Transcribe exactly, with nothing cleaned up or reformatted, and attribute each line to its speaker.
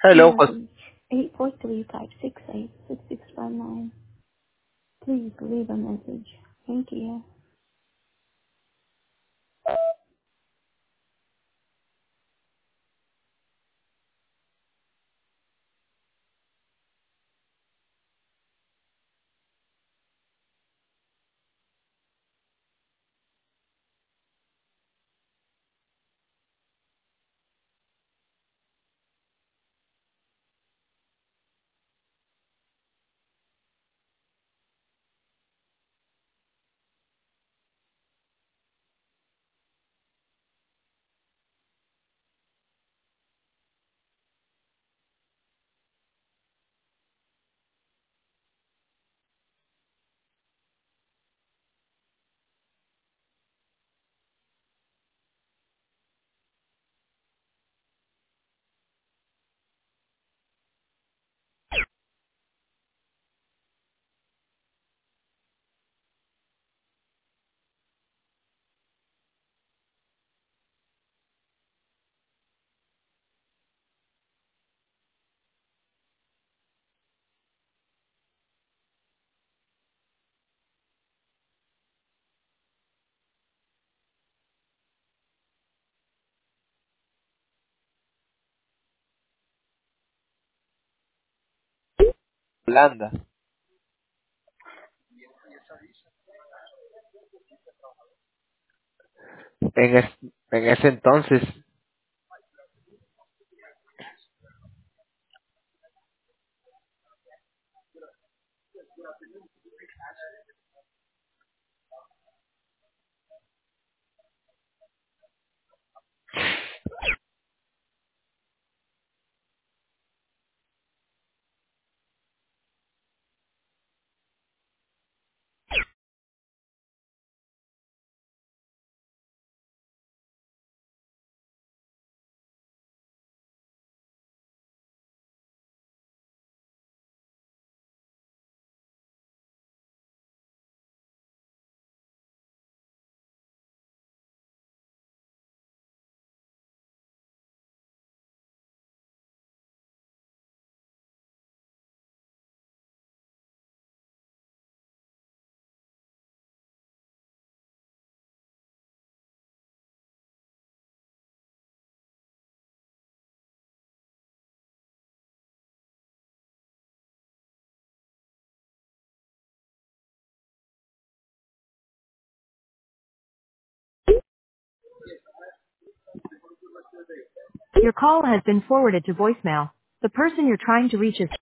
Speaker 1: Hello, cus-
Speaker 2: Message eight four three five six eight six six five nine. Please leave a message. Thank you.
Speaker 1: Holanda. En, es- en ese entonces,
Speaker 3: Your call has been forwarded to voicemail. The person you're trying to reach is